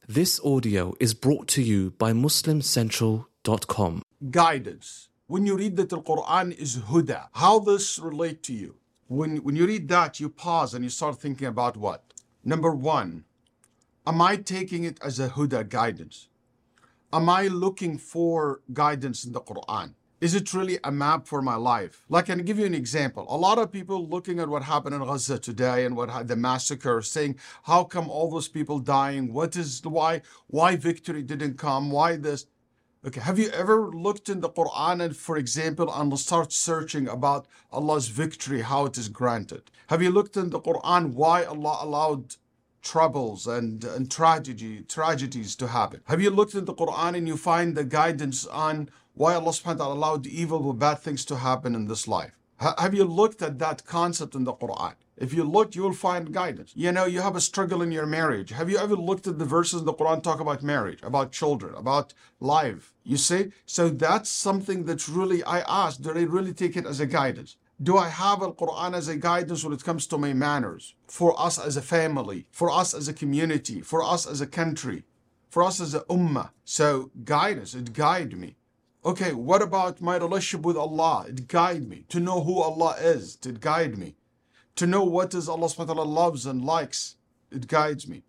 This audio is brought to you by MuslimCentral.com. Guidance. When you read that the Quran is huda, how this relate to you? When you read that, you pause and you start thinking about what? Number one, am I taking it as a huda, guidance? Am I looking for guidance in the Quran? Is it really a map for my life? Like, I can give you an example. A lot of people looking at what happened in Gaza today and the massacre, saying, how come all those people dying? Why victory didn't come? Why this? Okay, have you ever looked in the Quran and, for example, and start searching about Allah's victory, how it is granted? Have you looked in the Quran why Allah allowed troubles and tragedies to happen? Have you looked in the Quran and you find the guidance on why Allah subhanahu wa ta'ala allowed evil or bad things to happen in this life? Have you looked at that concept in the Quran? If you look, you will find guidance. You know, you have a struggle in your marriage. Have you ever looked at the verses in the Quran talk about marriage, about children, about life? You see? So that's something that really, I ask, do I really take it as a guidance? Do I have the Quran as a guidance when it comes to my manners? For us as a family, for us as a community, for us as a country, for us as a ummah. So guidance, it guide me. Okay, what about my relationship with Allah? It guide me. To know who Allah is, it guide me. To know what is Allah subhanahu wa ta'ala loves and likes, it guides me.